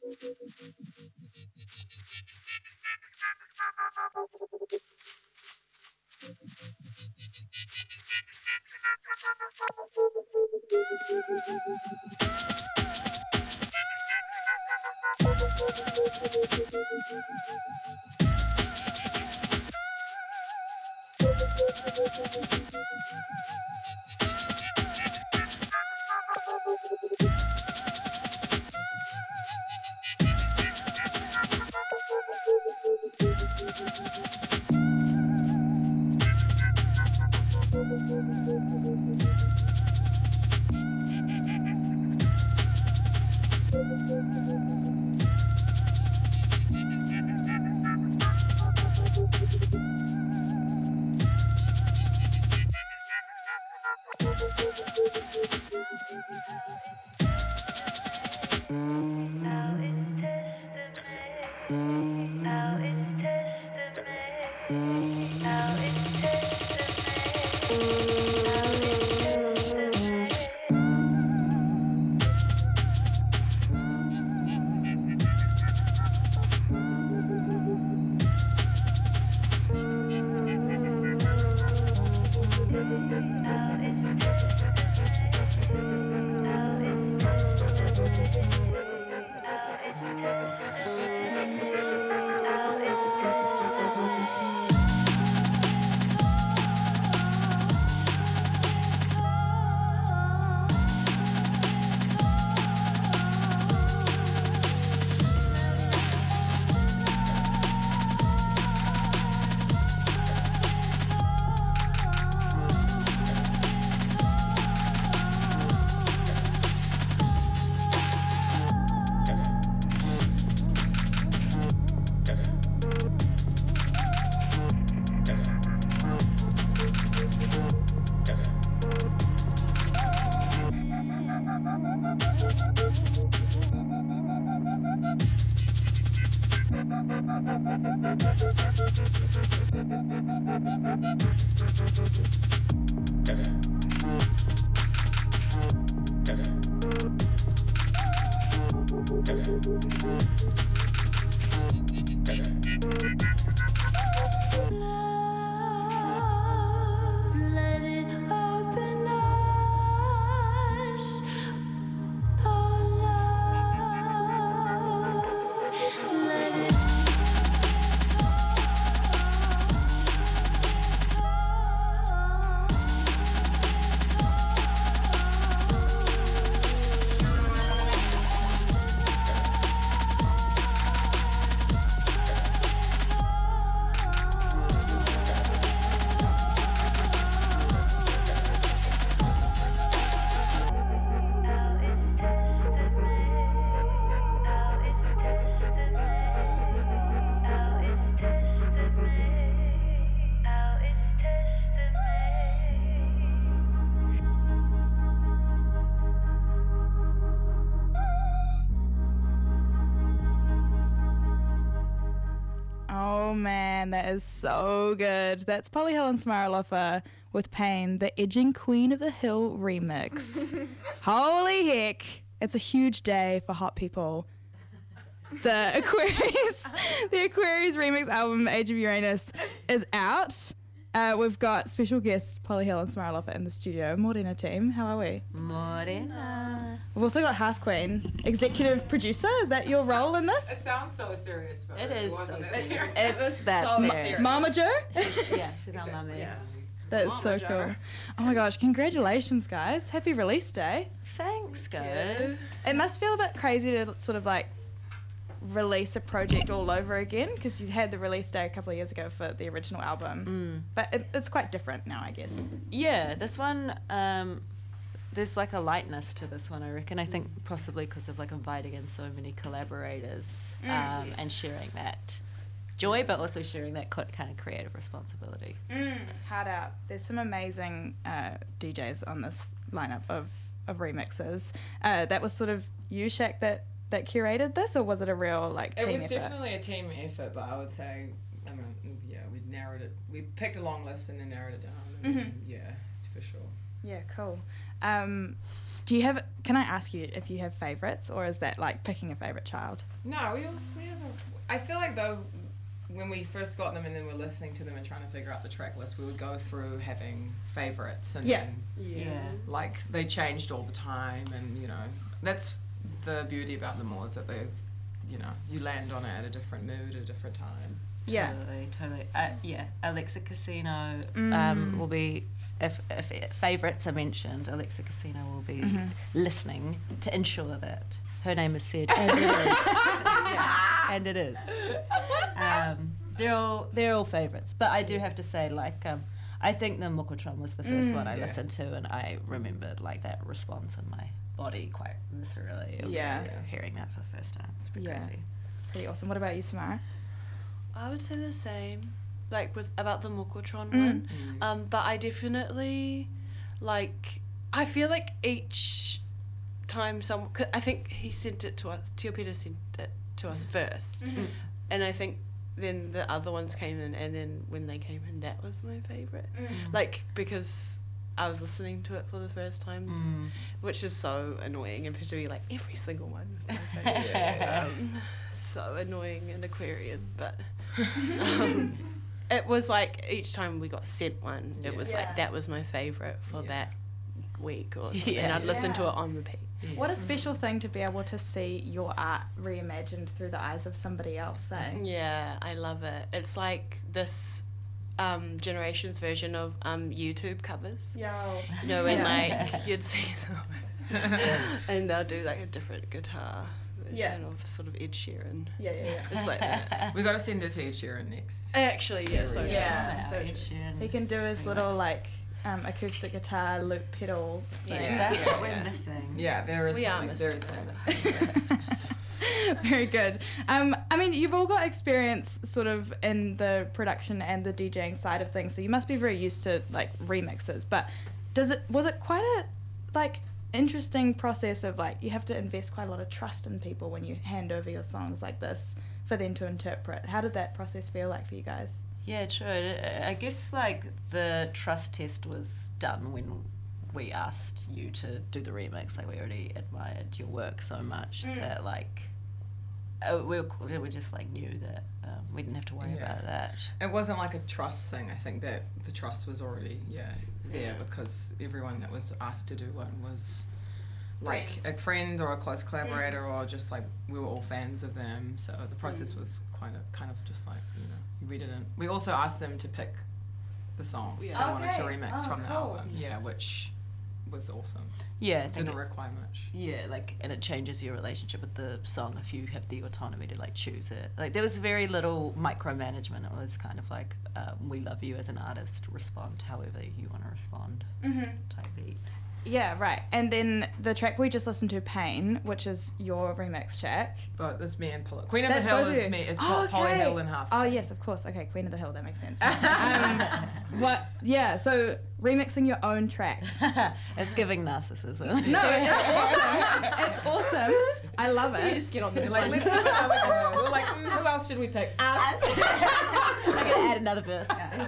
Oh man, that is so good. That's Polly Helen Smaralofa with Pain, the Edging Queen of the Hill remix. Holy heck. It's a huge day for hot people. The Aquarius remix album, Age of Uranus, is out. We've got special guest Polly Helen Smaralofa in the studio. Morena team, how are we? Morena. We've also got Half Queen, executive producer. Is that your role in this? It sounds so serious, but It it is wasn't. so It serious. was It's that so serious. Mama Joe? She's our mummy. Yeah. That's Mama so Joe. cool. Oh my gosh, congratulations guys. Happy release day. Thanks, guys. It must feel a bit crazy to sort of like release a project all over again, because you had the release day a couple of years ago for the original album. But it's quite different now, I guess. Yeah, this one, there's like a lightness to this one, I reckon. I think possibly because of like inviting in so many collaborators and sharing that joy, but also sharing that kind of creative responsibility. Hard out. There's some amazing DJs on this lineup of remixes. That was sort of you, Shaq, that curated this, or was it a real like team It was effort? definitely a team effort, but I would say, I mean, yeah, we narrowed it. We picked a long list and then narrowed it down. And yeah, for sure. Yeah, cool. Do you have? Can I ask you if you have favorites, or is that like picking a favorite child? No, we have I feel like though, when we first got them and then we're listening to them and trying to figure out the track list, we would go through having favorites and then, like, they changed all the time, and you know that's the beauty about them all, is that they, you know, you land on it at a different mood at a different time. Yeah. Totally. Alexa Casino will be, if favourites are mentioned, Alexa Casino will be listening to ensure that her name is said, and it is. And it is. They're all favourites, but I do have to say, like, I think the Mokotron was the first one I listened to, and I remembered like that response in my body quite viscerally of hearing that for the first time. It's pretty crazy. Pretty awesome. What about you, Samara? I would say the same, like about the Mokotron one. But I definitely, like, I feel like each time I think he sent it to us, Tio Peter sent it to us first. And I think then the other ones came in, and then when they came in, that was my favourite. Like, because I was listening to it for the first time, which is so annoying, and to be like, every single one was my favourite. So annoying and Aquarian, but it was like each time we got sent one, it was like that was my favourite for that week or something, and I'd listen to it on repeat. What a special thing to be able to see your art reimagined through the eyes of somebody else, eh? Yeah, I love it. It's like this generation's version of YouTube covers. Yo. You know, when like you'd see them and they'll do like a different guitar version of sort of Ed Sheeran. Yeah. It's like that. We got to send it to Ed Sheeran next. Actually, yeah, so so Ed Sheeran. he can do his little like acoustic guitar loop pedal thing. That's what we're missing. Yeah, there is. We are something. There is missing. something. Very good. I mean, you've all got experience sort of in the production and the DJing side of things, so you must be very used to like remixes. But was it quite a like interesting process of like you have to invest quite a lot of trust in people when you hand over your songs like this for them to interpret? How did that process feel like for you guys? Yeah, true. I guess like the trust test was done when we asked you to do the remix. Like we already admired your work so much that like we just like knew that we didn't have to worry about that. It wasn't like a trust thing. I think that the trust was already there because everyone that was asked to do one was like a friend or a close collaborator or just like we were all fans of them. So the process was kind of just like, you know, you read it in. We also asked them to pick the song they wanted to remix from the album. Yeah, which was awesome. Yeah, I think didn't require much. Yeah, like, and it changes your relationship with the song if you have the autonomy to like choose it. Like there was very little micromanagement. It was kind of like we love you as an artist. Respond however you want to respond. Type beat. Yeah, right. And then the track we just listened to, Pain, which is your remix track. But it's me and Polly. Queen of the Hill is me. Is Polly Hill and half. Oh yes, of course. Okay, Queen of the Hill. That makes sense. What? Yeah. So remixing your own track. It's giving narcissism. No, it's awesome. It's awesome. I love it. You just get on this Like, one. let's have another go. We're like, who else should we pick? I'm gonna add another verse, guys.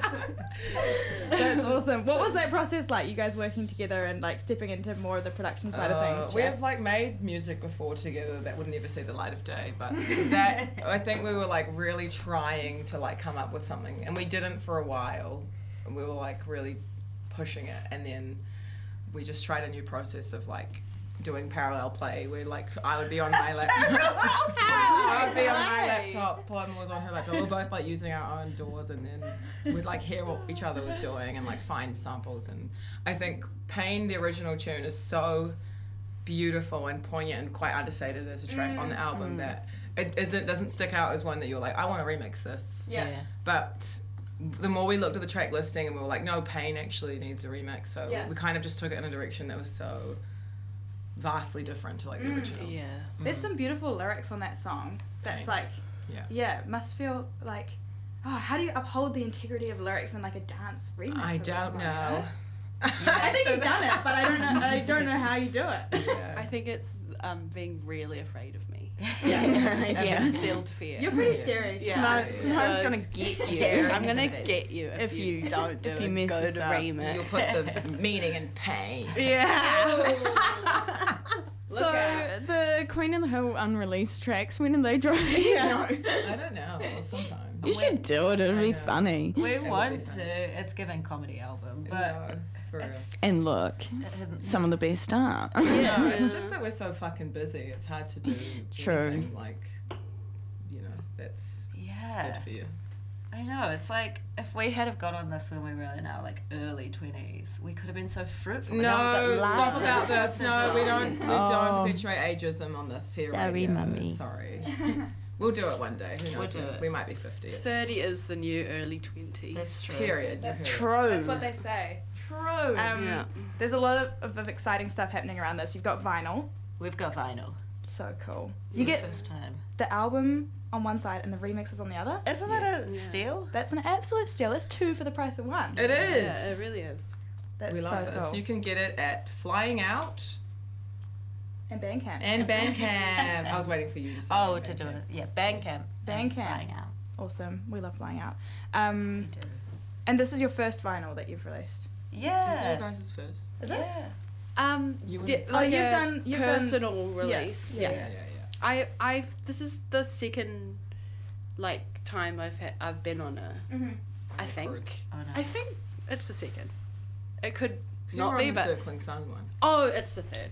That's awesome. What was that process like? You guys working together and like stepping into more of the production side of things? We have like made music before together that would never see the light of day, but that I think we were like really trying to like come up with something, and we didn't for a while. We were like really pushing it, and then we just tried a new process of like doing parallel play where like I would be on my laptop. I would be on my laptop, Plum was on her laptop. We were both like using our own DAWs, and then we'd like hear what each other was doing and like find samples. And I think Pain, the original tune, is so beautiful and poignant and quite understated as a track on the album that it doesn't stick out as one that you're like, I want to remix this. Yeah. But the more we looked at the track listing and we were like, no, Pain actually needs a remix. So we kind of just took it in a direction that was so vastly different to like the original. Yeah. There's some beautiful lyrics on that song. That's Pain. like, must feel like, how do you uphold the integrity of lyrics in like a dance remix? I of this don't song, know. I think you've done it, but I don't know how you do it. Yeah. I think it's being really afraid of me. Yeah. Instilled fear. You're pretty scary. Yeah. Sno's gonna get you. I'm gonna intimidating. get you if you don't do if you a mess good this up. remix. You'll put the meaning in pain. Yeah. So the Queen of the Hill unreleased tracks, when are they dropping? I don't know. Sometime. You should do it. It'll I be know. funny. We would be want fun. to. It's giving comedy album, but No, for real. it's And look, some of the best are. No, it's just that we're so fucking busy. It's hard to do True. anything like, that's yeah. good for you. I know. It's like if we had have got on this when we were in our like early 20s, we could have been so fruitful. Now No, we've got stop love. about this. No, we don't Oh. perpetuate ageism on this here. Sorry, radio. mummy. Sorry. We'll do it one day. Who knows? We'll do it. We might be 50. 30 is the new early 20s. That's true. Period. You heard it. True. That's what they say. True. Yeah. There's a lot of exciting stuff happening around this. You've got vinyl. We've got vinyl. So cool. For You the get first time. the album on one side and the remixes on the other. Isn't that a steal? That's an absolute steal. That's 2 for the price of 1. It is. Yeah, it really is. That's We so love this. cool. You can get it at Flying Out And Bandcamp. and Bandcamp. I was waiting for you to say. Oh, to do it. Yeah, Bandcamp. Bandcamp. Flying out. Awesome. We love Flying Out. We do. And this is your first vinyl that you've released. Is it your Yeah. guys' first? Is it? Yeah. You Yeah, would've- like you've a done- you've done- personal release. Yeah. Yeah. This is the second like time I've been on a. Mm-hmm. I think. Oh, no. I think it's the second. It could So you're not on be, the but Circling Sun one. oh, it's the third.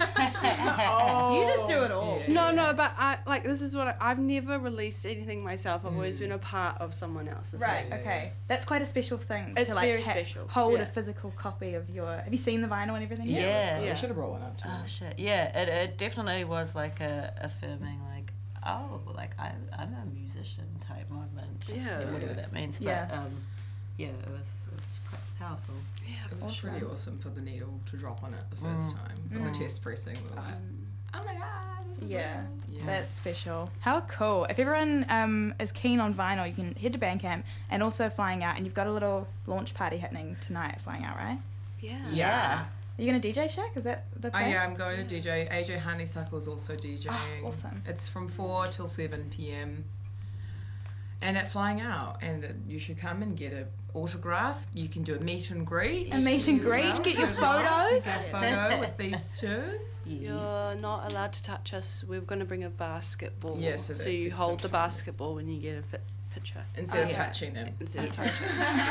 You just do it all. Yeah. No, but this is what I've never released anything myself. I've always been a part of someone else's. Right, Yeah, okay. That's quite a special thing. It's to like very special, Hold yeah. a physical copy of your. Have you seen the vinyl and everything? Yeah. We should have brought one up too. Oh shit! Yeah, it definitely was like a affirming, like, oh, like I'm a musician type moment. Yeah. whatever that means. Yeah. But yeah, it was quite powerful. It was pretty awesome for the needle to drop on it the first time. For the test pressing, we were like, oh my god, this is Yeah. real. Yeah. That's special. How cool. If everyone is keen on vinyl, you can head to Bandcamp and also Flying Out. And you've got a little launch party happening tonight at Flying Out, right? Yeah. Yeah. Are you going to DJ Shack? Is that the Oh plan? yeah, I'm going to DJ. AJ Honeysuckle's also DJing. Oh, awesome. It's from 4 till 7 p.m. And at Flying Out, and you should come and get a autograph. You can do a meet and greet. A meet and as greet, well. get your photos. Get a photo with these two. You're not allowed to touch us. We're going to bring a basketball. Yeah, so so that you is hold so the tiny. basketball when you get a picture. Instead of yeah. touching them. Instead of touching.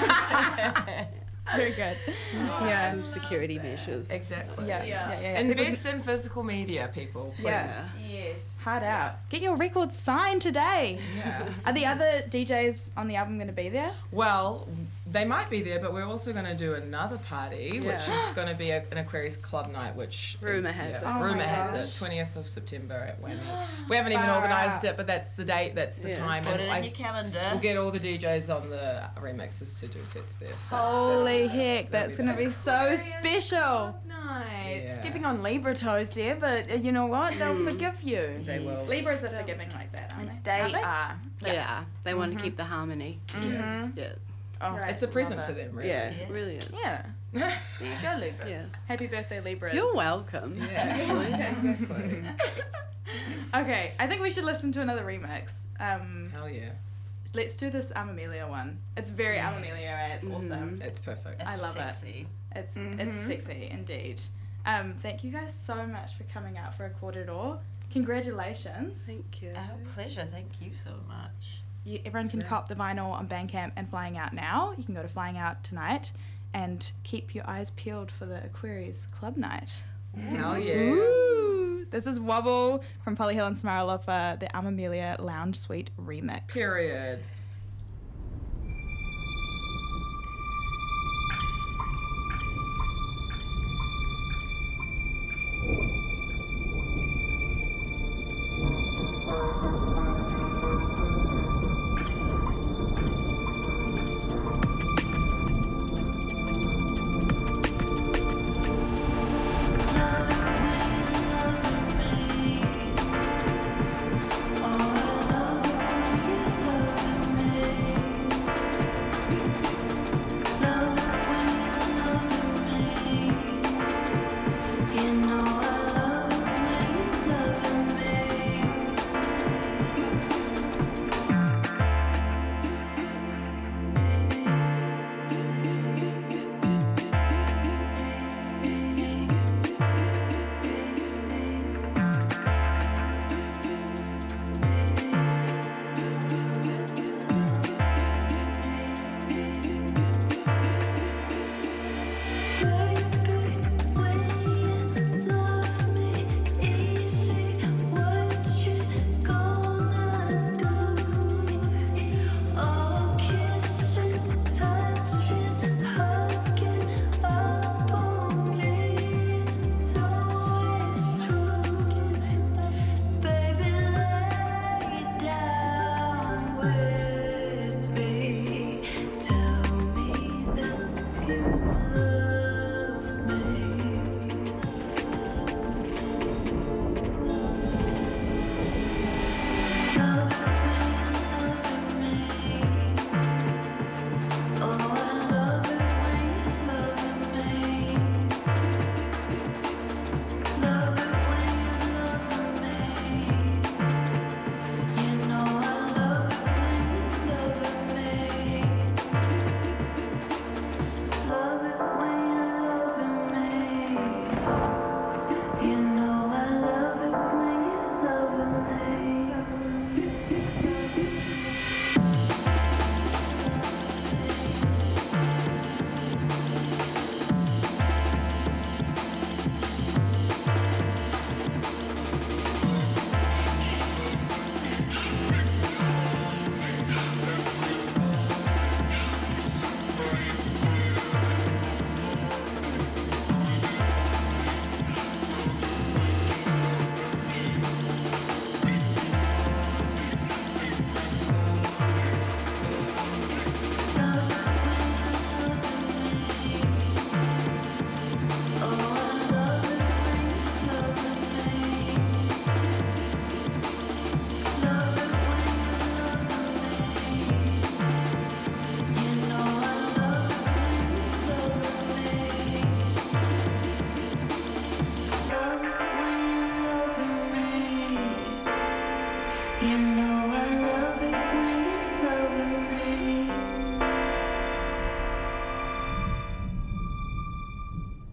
Very good. Yeah. Some security measures. Exactly. Yeah. Invest in physical media, people. Please. Yeah. Yes. Hard out. Get your record signed today. Yeah. Are the other DJs on the album going to be there? Well, they might be there, but we're also going to do another party, which Yeah. is going to be an Aquarius Club night, which Rumour is, has it. Oh Rumour my has gosh. it, 20th of September at Whammy. We haven't even Far organised out. it, but that's the date, that's the Yeah. time. Put and it in your calendar. we'll get all the DJs on the remixes to do sets there. So Holy heck, that's be going to be so special. Night. Yeah. Stepping on Libra toes there, but you know what? They'll forgive you. they will. Libras are forgiving like that, aren't they? They Aren't they? are. They are. They want to keep the harmony. Yeah. Yeah. Oh, Right. It's a present love to it. them, really. Yeah. It really is. Yeah. There you go, Libras. Yeah. Happy birthday, Libras. You're welcome. Yeah, exactly. Okay, I think we should listen to another remix. Hell yeah. Let's do this Amamelia one. It's very Amamelia, right? It's awesome. It's perfect. I love it. Sexy. It's sexy indeed. Thank you guys so much for coming out for a quarter door. Congratulations. Thank you. Our pleasure. Thank you so much. Everyone can cop the vinyl on Bandcamp and Flying Out now. You can go to Flying Out tonight and keep your eyes peeled for the Aquarius Club Night. Hell yeah. Ooh. This is Wobble from Polly Hill and Smaralofa, the Amamelia Lounge Suite remix. Period.